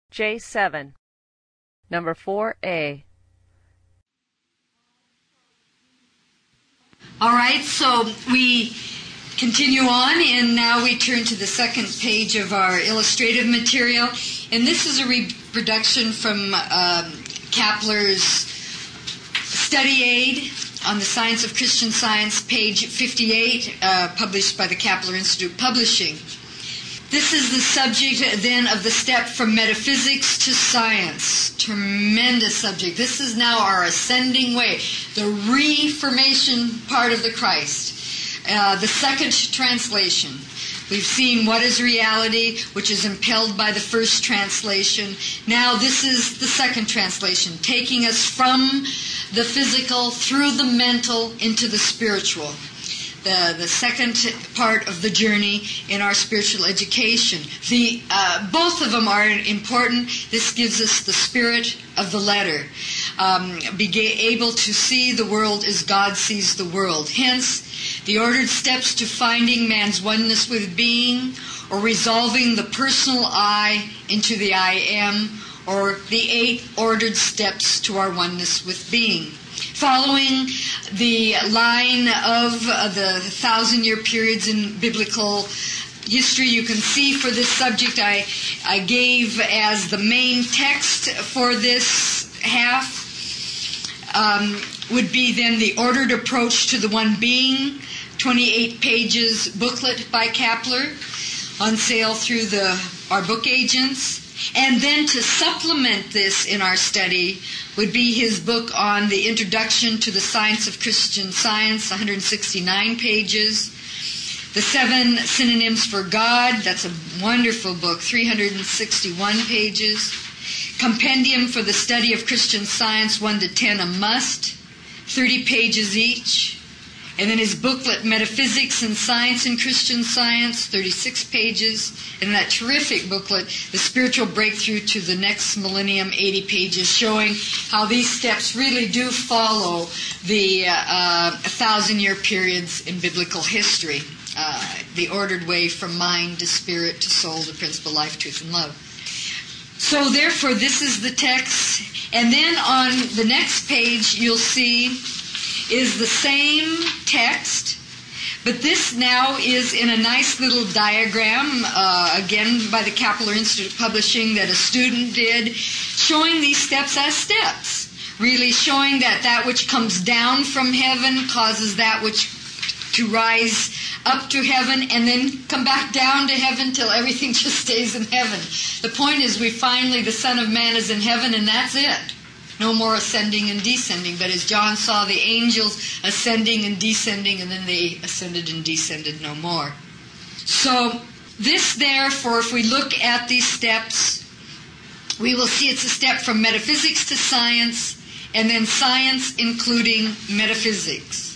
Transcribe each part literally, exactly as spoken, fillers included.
J seven. Number four A. All right, so we continue on, and now we turn to the second page of our illustrative material. And this is a reproduction from um, Kapler's study aid on the Science of Christian Science, page fifty-eight, uh, published by the Kapler Institute Publishing. This is the subject, then, of the step from metaphysics to science. Tremendous subject. This is now our ascending way, the reformation part of the Christ. Uh, the second translation. We've seen what is reality, which is impelled by the first translation. Now this is the second translation, taking us from the physical through the mental into the spiritual. The, the second part of the journey in our spiritual education. The uh, both of them are important. This gives us the spirit of the letter. Um, be able to see the world as God sees the world. Hence, the ordered steps to finding man's oneness with being, or resolving the personal I into the I am, or the eight ordered steps to our oneness with being. Following the line of uh, the thousand-year periods in biblical history, you can see for this subject I, I gave as the main text for this half um, would be then the ordered approach to the one being, twenty-eight pages booklet by Kapler, on sale through the our book agents. And then to supplement this in our study would be his book on the Introduction to the Science of Christian Science, one hundred sixty-nine pages. The Seven Synonyms for God, that's a wonderful book, three hundred sixty-one pages. Compendium for the Study of Christian Science, one to ten a must, thirty pages each. And then his booklet, Metaphysics and Science in Christian Science, thirty-six pages. And that terrific booklet, The Spiritual Breakthrough to the Next Millennium, eighty pages, showing how these steps really do follow the uh, thousand-year periods in biblical history. Uh, the ordered way from mind to spirit to soul to principle, life, truth, and love. So therefore, this is the text. And then on the next page, you'll see is the same text, but this now is in a nice little diagram, uh, again by the Kapler Institute Publishing, that a student did, showing these steps as steps, really showing that that which comes down from heaven causes that which to rise up to heaven and then come back down to heaven till everything just stays in heaven. The point is we finally, the Son of Man is in heaven, and that's it. No more ascending and descending. But as John saw the angels ascending and descending, and then they ascended and descended no more. So this, therefore, if we look at these steps, we will see it's a step from metaphysics to science, and then science including metaphysics.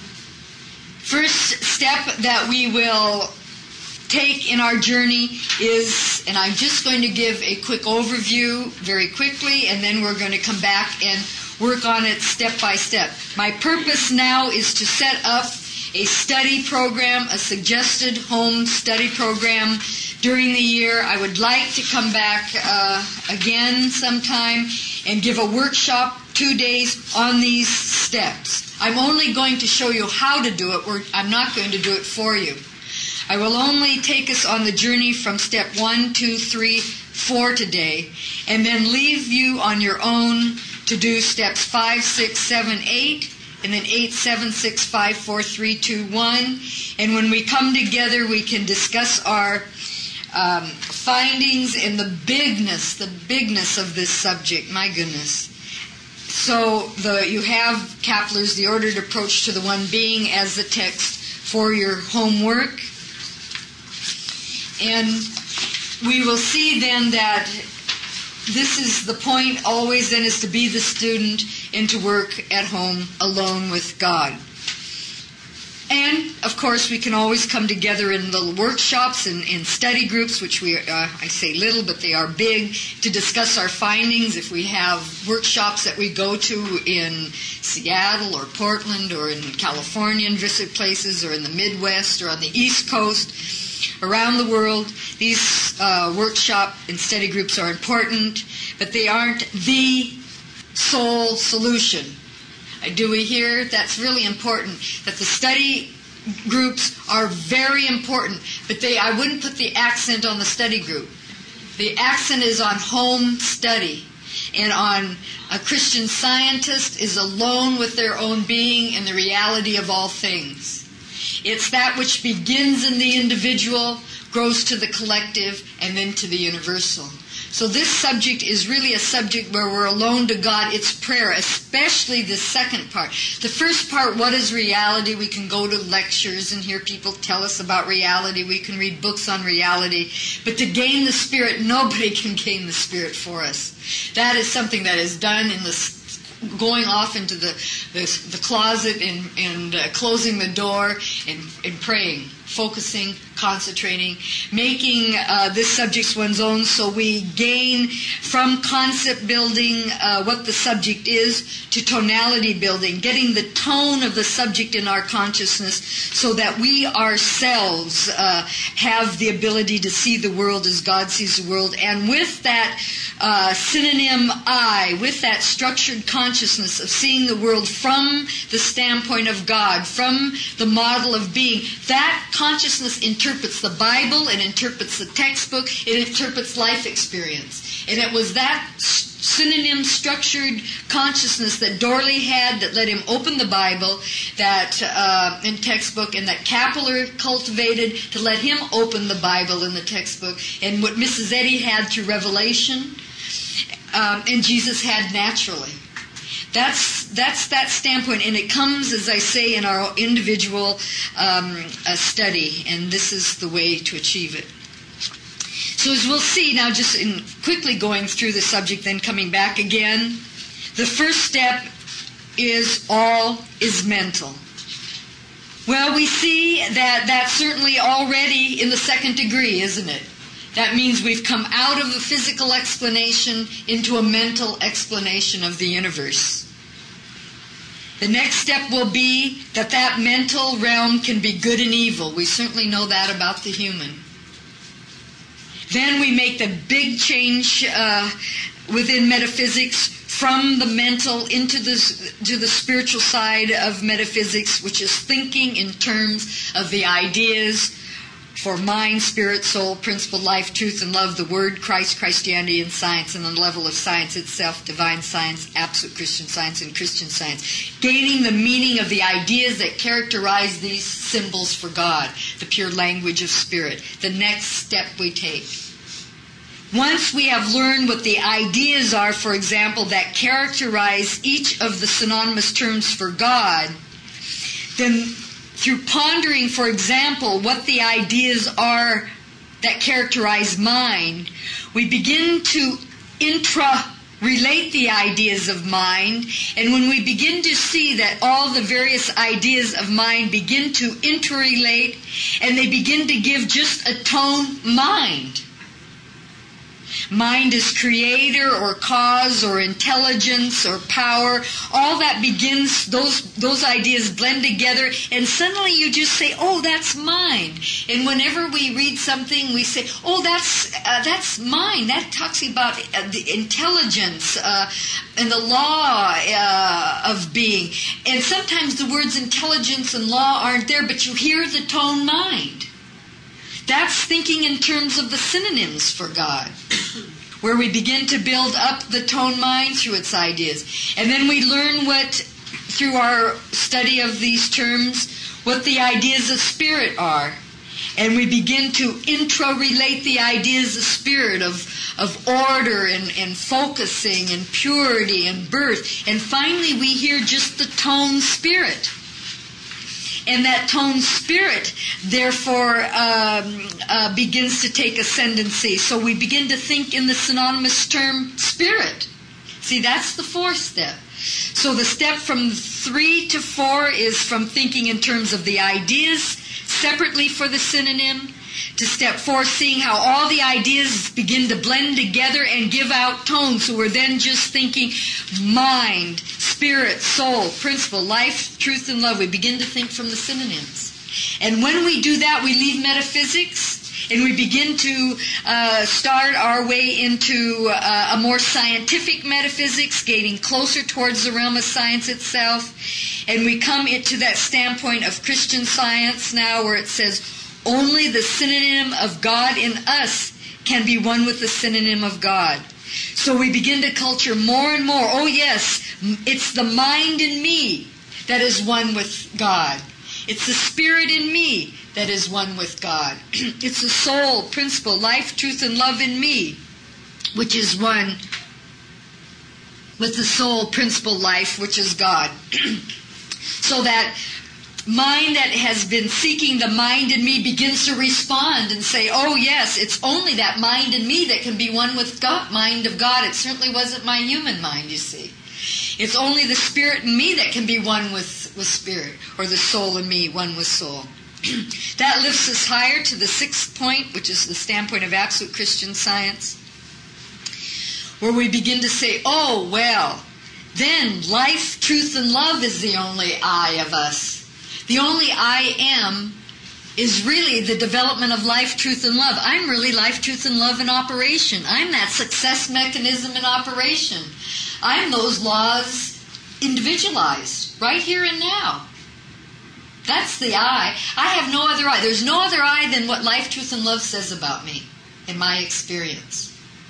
First step that we will take in our journey is, and I'm just going to give a quick overview very quickly, and then we're going to come back and work on it step by step. My purpose now is to set up a study program, a suggested home study program during the year. I would like to come back uh, again sometime and give a workshop two days on these steps. I'm only going to show you how to do it. We're, I'm not going to do it for you. I will only take us on the journey from step one, two, three, four today, and then leave you on your own to do steps five, six, seven, eight, and then eight, seven, six, five, four, three, two, one. And when we come together, we can discuss our um, findings and the bigness, the bigness of this subject. My goodness. So the, you have Kapler's The Ordered Approach to the One Being as the text for your homework. And we will see then that this is the point always then is to be the student and to work at home alone with God. And, of course, we can always come together in little workshops and in study groups, which we, uh, I say little, but they are big, to discuss our findings. If we have workshops that we go to in Seattle or Portland or in California and visit places or in the Midwest or on the East Coast, Around the world, these uh, workshop and study groups are important, but they aren't the sole solution. Uh, do we hear? That's really important, that the study groups are very important, but they I wouldn't put the accent on the study group. The accent is on home study and on a Christian Scientist is alone with their own being and the reality of all things. It's that which begins in the individual, grows to the collective, and then to the universal. So this subject is really a subject where we're alone to God. It's prayer, especially the second part. The first part, what is reality? We can go to lectures and hear people tell us about reality. We can read books on reality. But to gain the Spirit, nobody can gain the Spirit for us. That is something that is done in the going off into the the, the closet and, and uh, closing the door and, and praying, focusing, concentrating, making uh, this subject one's own, so we gain from concept building uh, what the subject is to tonality building, getting the tone of the subject in our consciousness so that we ourselves uh, have the ability to see the world as God sees the world. And with that uh, synonym I, with that structured consciousness of seeing the world from the standpoint of God, from the model of being, that consciousness interprets the Bible, it interprets the textbook, it interprets life experience. And it was that synonym structured consciousness that Dorley had that let him open the Bible, that uh, in textbook, and that Kapler cultivated to let him open the Bible in the textbook, and what Missus Eddy had through revelation, um, and Jesus had naturally. That's that's that standpoint, and it comes, as I say, in our individual um, uh, study, and this is the way to achieve it. So as we'll see now, just in quickly going through the subject, then coming back again, the first step is all is mental. Well, we see that that's certainly already in the second degree, isn't it? That means we've come out of a physical explanation into a mental explanation of the universe. The next step will be that that mental realm can be good and evil. We certainly know that about the human. Then we make the big change uh, within metaphysics from the mental into the, to the spiritual side of metaphysics, which is thinking in terms of the ideas for mind, spirit, soul, principle, life, truth, and love, the Word, Christ, Christianity, and science, and the level of science itself, divine science, absolute Christian science, and Christian science. Gaining the meaning of the ideas that characterize these symbols for God, the pure language of spirit. The next step we take. Once we have learned what the ideas are, for example, that characterize each of the synonymous terms for God, then through pondering, for example, what the ideas are that characterize mind, we begin to intra-relate the ideas of mind, and when we begin to see that all the various ideas of mind begin to interrelate, and they begin to give just a tone mind. Mind is creator or cause or intelligence or power. All that begins, those those ideas blend together, and suddenly you just say, oh, that's mind. And whenever we read something, we say, oh, that's uh, that's mind. That talks about uh, the intelligence uh, and the law uh, of being. And sometimes the words intelligence and law aren't there, but you hear the tone mind. That's thinking in terms of the synonyms for God, where we begin to build up the tone mind through its ideas. And then we learn what, through our study of these terms, what the ideas of spirit are. And we begin to intra-relate the ideas of spirit, of, of order and, and focusing and purity and birth. And finally we hear just the tone spirit. And that tone spirit, therefore, um, uh, begins to take ascendancy. So we begin to think in the synonymous term spirit. See, that's the fourth step. So the step from three to four is from thinking in terms of the ideas separately for the synonym, to step four, seeing how all the ideas begin to blend together and give out tone. So we're then just thinking mind, spirit, soul, principle, life, truth, and love. We begin to think from the synonyms. And when we do that, we leave metaphysics and we begin to uh, start our way into uh, a more scientific metaphysics, getting closer towards the realm of science itself. And we come into that standpoint of Christian Science now, where it says only the synonym of God in us can be one with the synonym of God. So we begin to culture more and more. Oh yes, it's the mind in me that is one with God. It's the spirit in me that is one with God. It's the soul, principle, life, truth, and love in me, which is one with the soul, principle, life, which is God. So that mind that has been seeking the mind in me begins to respond and say, oh yes, it's only that mind in me that can be one with God, mind of God. It certainly wasn't my human mind, you see. It's only the spirit in me that can be one with, with spirit, or the soul in me, one with soul. That lifts us higher to the sixth point, which is the standpoint of absolute Christian Science, where we begin to say, oh, well, then life, truth, and love is the only I of us. The only I am is really the development of life, truth, and love. I'm really life, truth, and love in operation. I'm that success mechanism in operation. I'm those laws individualized, right here and now. That's the I. I have no other I. There's no other I than what life, truth, and love says about me, in my experience.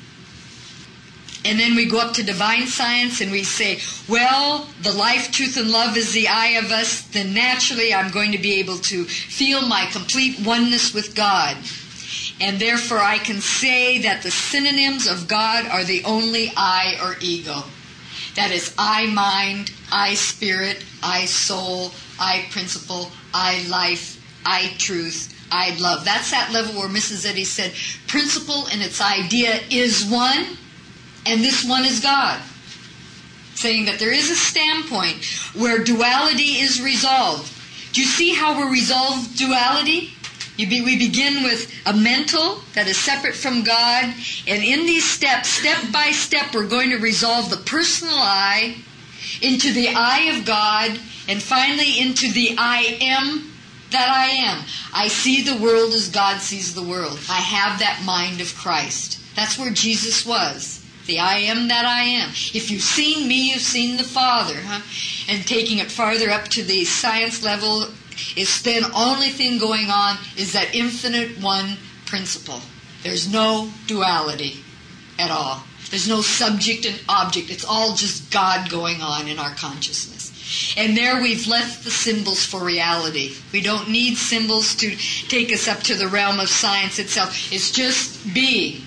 And then we go up to divine science and we say, well, the life, truth, and love is the I of us, then naturally I'm going to be able to feel my complete oneness with God. And therefore I can say that the synonyms of God are the only I or ego. That is I mind, I spirit, I soul, I principle, I life, I truth, I love. That's that level where Missus Eddy said, principle and its idea is one, and this one is God. Saying that there is a standpoint where duality is resolved. Do you see how we resolve duality? You be, we begin with a mental that is separate from God, and in these steps, step by step, we're going to resolve the personal I into the I of God, and finally into the I am that I am. I see the world as God sees the world. I have that mind of Christ. That's where Jesus was. The I am that I am. If you've seen me, you've seen the Father. Huh? And taking it farther up to the science level, is then only thing going on is that infinite one principle. There's no duality at all. There's no subject and object. It's all just God going on in our consciousness. And there we've left the symbols for reality. We don't need symbols to take us up to the realm of science itself. It's just being.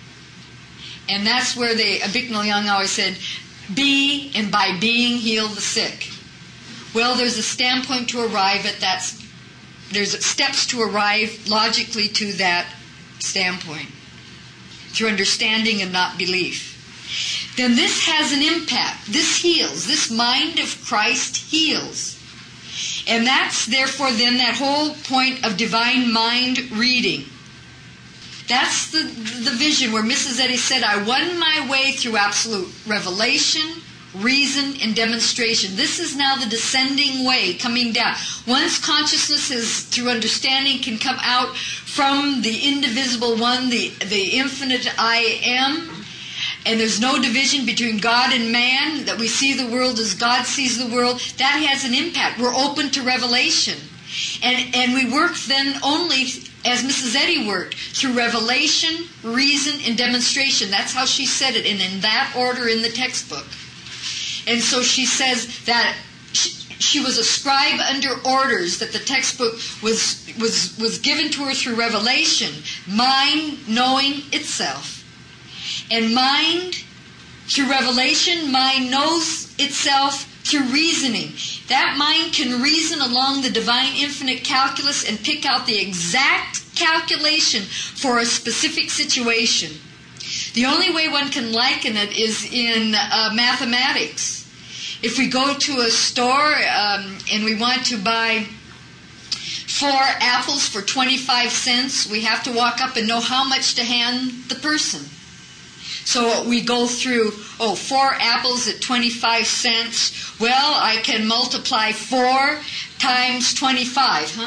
And that's where the Bicknell Young always said, be, and by being heal the sick. Well, there's a standpoint to arrive at that. There's steps to arrive logically to that standpoint through understanding and not belief. Then this has an impact. This heals. This mind of Christ heals. And that's therefore then that whole point of divine mind reading. That's the, the vision where Missus Eddy said, I won my way through absolute revelation, reason, and demonstration. This is now the descending way, coming down. Once consciousness is, through understanding, can come out from the indivisible one, the, the infinite I am, and there's no division between God and man, that we see the world as God sees the world, that has an impact. We're open to revelation. And, and we work then only, as Missus Eddy worked, through revelation, reason, and demonstration. That's how she said it, and in that order in the textbook. And so she says that she, she was a scribe under orders, that the textbook was, was, was given to her through revelation, mind knowing itself. And mind, through revelation, mind knows itself through reasoning. That mind can reason along the divine infinite calculus and pick out the exact calculation for a specific situation. The only way one can liken it is in uh, mathematics. If we go to a store um, and we want to buy four apples for twenty-five cents, we have to walk up and know how much to hand the person. So we go through, oh, four apples at twenty-five cents. Well, I can multiply four times twenty-five, huh?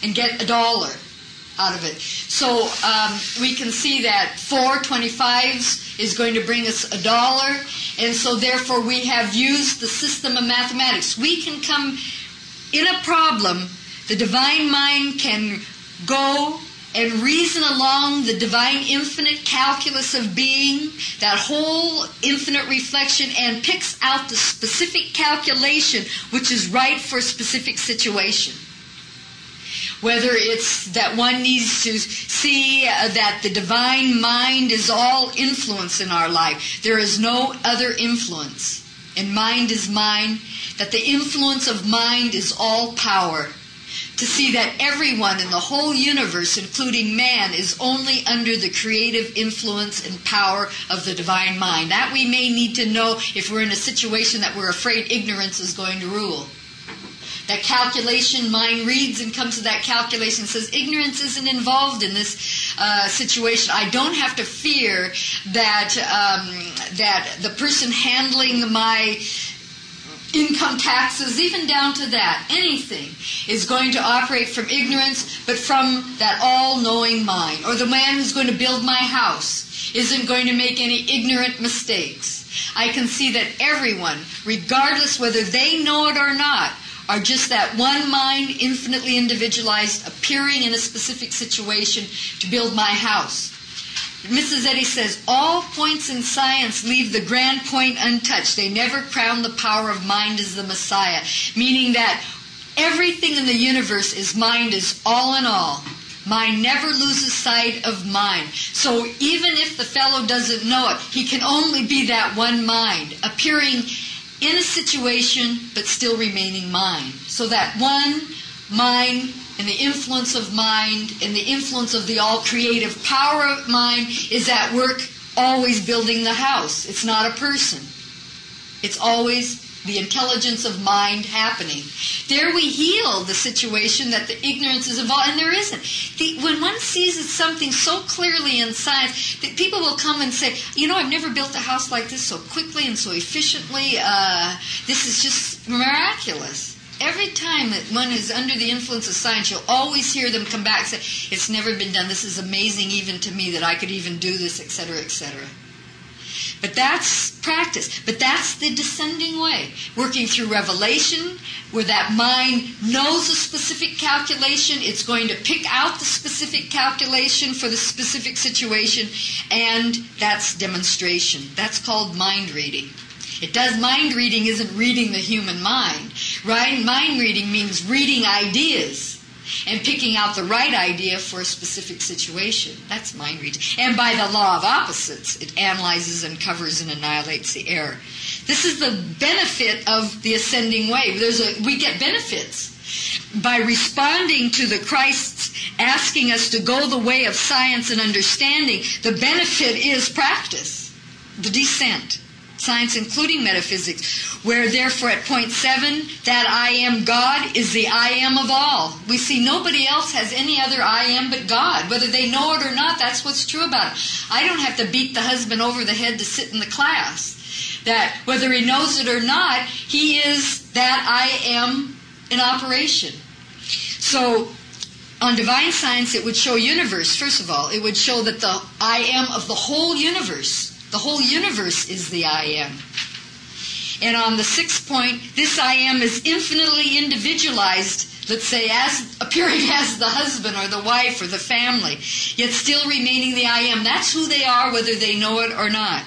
and get a dollar out of it. So um, we can see that four twenty-fives is going to bring us a dollar, and so therefore we have used the system of mathematics. We can come in a problem, the divine mind can go and reason along the divine infinite calculus of being, that whole infinite reflection, and picks out the specific calculation which is right for a specific situation. Whether it's that one needs to see uh, that the divine mind is all influence in our life. There is no other influence. And mind is mind. That the influence of mind is all power. To see that everyone in the whole universe, including man, is only under the creative influence and power of the divine mind. That we may need to know if we're in a situation that we're afraid ignorance is going to rule. That calculation, mind reads and comes to that calculation and says, ignorance isn't involved in this uh, situation. I don't have to fear that um, that the person handling my income taxes, even down to that, anything, is going to operate from ignorance, but from that all-knowing mind. Or the man who's going to build my house isn't going to make any ignorant mistakes. I can see that everyone, regardless whether they know it or not, are just that one mind, infinitely individualized, appearing in a specific situation to build my house. Missus Eddy says, all points in science leave the grand point untouched. They never crown the power of mind as the Messiah. Meaning that everything in the universe is mind is all in all. Mind never loses sight of mind. So even if the fellow doesn't know it, he can only be that one mind, appearing in a situation but still remaining mind. So that one mind and the influence of mind and the influence of the all-creative power of mind is at work, always building the house. It's not a person. It's always the intelligence of mind happening. There we heal the situation that the ignorance is involved, and there isn't. The, when one sees something so clearly in science, that people will come and say, you know, I've never built a house like this so quickly and so efficiently. Uh, this is just miraculous. Every time that one is under the influence of science, you'll always hear them come back and say, it's never been done. This is amazing even to me that I could even do this, et cetera, et cetera. But that's practice. But that's the descending way. Working through revelation, where that mind knows a specific calculation, it's going to pick out the specific calculation for the specific situation, and that's demonstration. That's called mind reading. It does, mind reading isn't reading the human mind. Right? Mind reading means reading ideas and picking out the right idea for a specific situation. That's mind reading. And by the law of opposites, it analyzes and covers and annihilates the error. This is the benefit of the ascending way. There's a, we get benefits. By responding to the Christ's asking us to go the way of science and understanding, the benefit is practice, the descent. Science including metaphysics, where therefore at point seven, that I am God is the I am of all. We see nobody else has any other I am but God. Whether they know it or not, that's what's true about it. I don't have to beat the husband over the head to sit in the class. That whether he knows it or not, he is that I am in operation. So on divine science, it would show universe, first of all. It would show that the I am of the whole universe. The whole universe is the I am. And on the sixth point, this I am is infinitely individualized, let's say, as appearing as the husband or the wife or the family, yet still remaining the I am. That's who they are, whether they know it or not.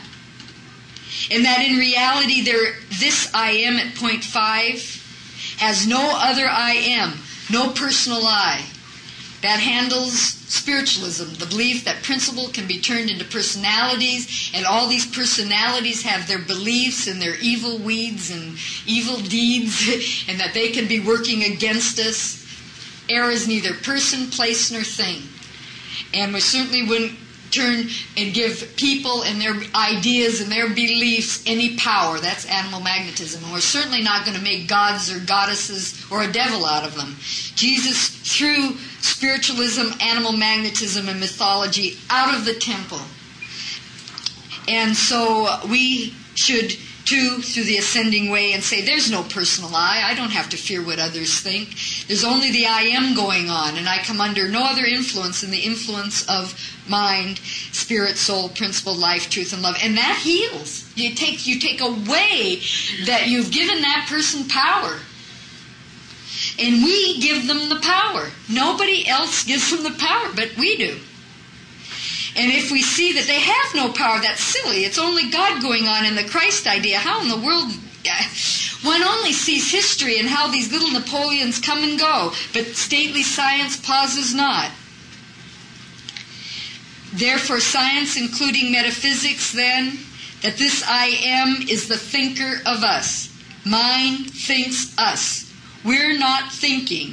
And that in reality, there, this I am at point five has no other I am, no personal I. That handles spiritualism, the belief that principle can be turned into personalities, and all these personalities have their beliefs and their evil weeds and evil deeds, and that they can be working against us. Error is neither person, place, nor thing. And we certainly wouldn't turn and give people and their ideas and their beliefs any power. That's animal magnetism. And we're certainly not going to make gods or goddesses or a devil out of them. Jesus, through spiritualism, animal magnetism, and mythology, out of the temple. And so we should Two, through the ascending way and say, there's no personal I. I don't have to fear what others think. There's only the I am going on, and I come under no other influence than the influence of mind, spirit, soul, principle, life, truth, and love. And that heals. You take, you take away that you've given that person power. And we give them the power. Nobody else gives them the power, but we do. And if we see that they have no power, that's silly. It's only God going on in the Christ idea. How in the world... One only sees history and how these little Napoleons come and go, but stately science pauses not. Therefore, science, including metaphysics, then, that this I am is the thinker of us. Mind thinks us. We're not thinking.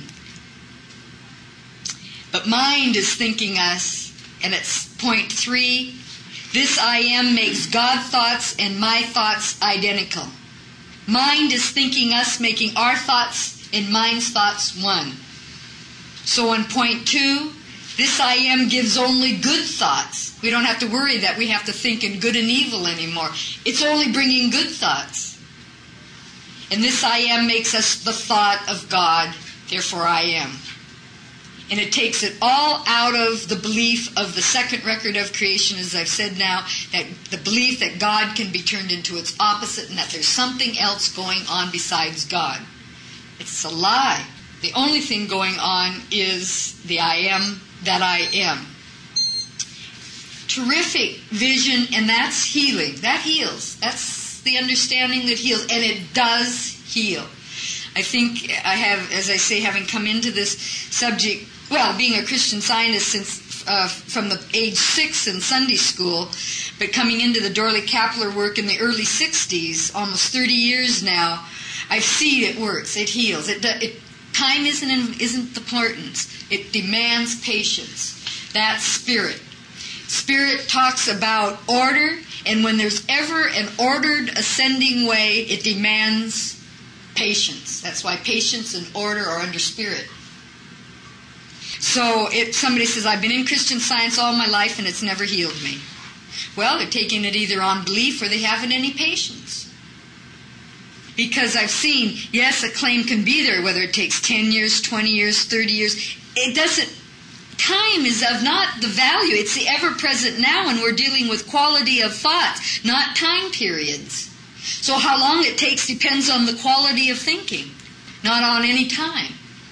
But mind is thinking us. And it's point three. This I am makes God thoughts and my thoughts identical. Mind is thinking us, making our thoughts and mind's thoughts one. So in point two, this I am gives only good thoughts. We don't have to worry that we have to think in good and evil anymore. It's only bringing good thoughts. And this I am makes us the thought of God, therefore I am. And it takes it all out of the belief of the second record of creation, as I've said now, that the belief that God can be turned into its opposite and that there's something else going on besides God. It's a lie. The only thing going on is the I am that I am. Terrific vision, and that's healing. That heals. That's the understanding that heals, and it does heal. I think I have, as I say, having come into this subject, well, being a Christian Scientist since uh, from the age six in Sunday school, but coming into the Dorley Kapler work in the early sixties, almost thirty years now, I've seen it works. It heals. It, it time isn't in, isn't the importance. It demands patience. That's spirit. Spirit talks about order, and when there's ever an ordered ascending way, it demands patience. That's why patience and order are under spirit. So if somebody says, I've been in Christian Science all my life and it's never healed me. Well, they're taking it either on belief or they haven't any patience. Because I've seen, yes, a claim can be there, whether it takes ten years, twenty years, thirty years. It doesn't, time is of not the value. It's the ever-present now, and we're dealing with quality of thoughts, not time periods. So how long it takes depends on the quality of thinking, not on any time.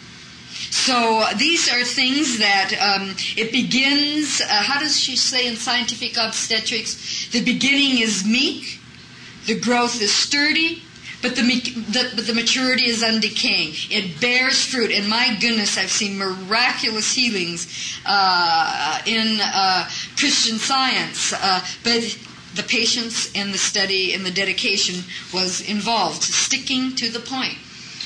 So these are things that um, it begins, uh, how does she say in scientific obstetrics? The beginning is meek, the growth is sturdy, but the, the, but the maturity is undecaying. It bears fruit, and my goodness, I've seen miraculous healings uh, in uh, Christian Science, uh, but the patience and the study and the dedication was involved, sticking to the point.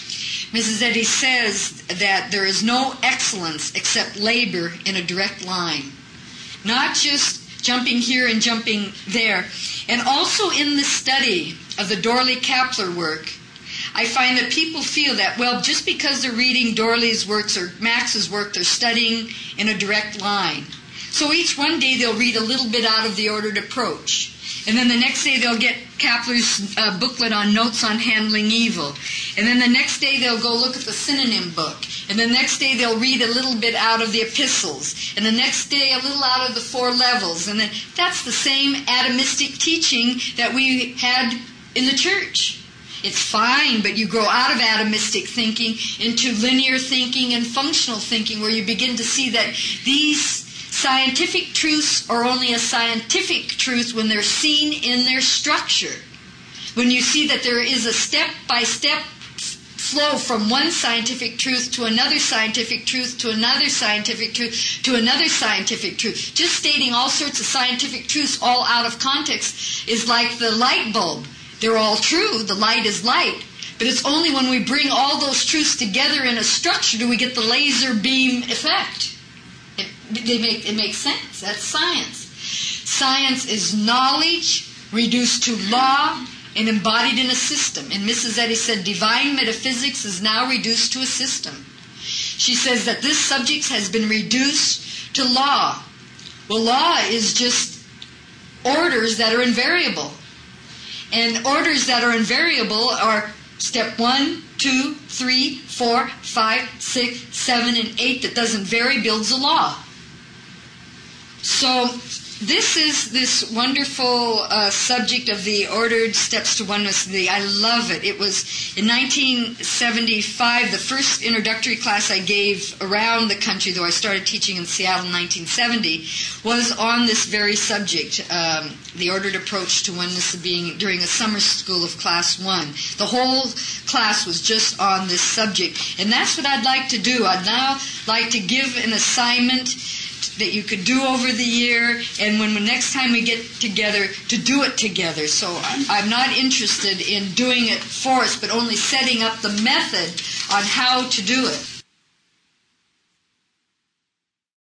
Missus Eddy says that there is no excellence except labor in a direct line. Not just jumping here and jumping there. And also in the study of the Dorley Kapler work, I find that people feel that, well, just because they're reading Dorley's works or Max's work, they're studying in a direct line. So each one day they'll read a little bit out of the ordered approach. And then the next day they'll get Kapler's uh, booklet on notes on handling evil. And then the next day they'll go look at the synonym book. And the next day they'll read a little bit out of the epistles. And the next day a little out of the four levels. And then that's the same atomistic teaching that we had in the church. It's fine, but you grow out of atomistic thinking into linear thinking and functional thinking, where you begin to see that these scientific truths are only a scientific truth when they're seen in their structure. When you see that there is a step-by-step flow from one scientific truth to another scientific truth to another scientific truth to another scientific truth. Just stating all sorts of scientific truths all out of context is like the light bulb. They're all true. The light is light. But it's only when we bring all those truths together in a structure do we get the laser beam effect. It, they make, it makes sense. That's science. Science is knowledge reduced to law and embodied in a system. And Missus Eddy said divine metaphysics is now reduced to a system. She says that this subject has been reduced to law. Well, law is just orders that are invariable. And orders that are invariable are step one, two, three, four, five, six, seven, and eight that doesn't vary builds a law. So this is this wonderful uh, subject of the ordered steps to oneness. The, I love it. It was in nineteen seventy-five, the first introductory class I gave around the country, though I started teaching in Seattle in nineteen seventy, was on this very subject, um, the ordered approach to oneness of being, during a summer school of class one. The whole class was just on this subject. And that's what I'd like to do. I'd now like to give an assignment that you could do over the year, and when the next time we get together, to do it together. So I'm not interested in doing it for us, but only setting up the method on how to do it.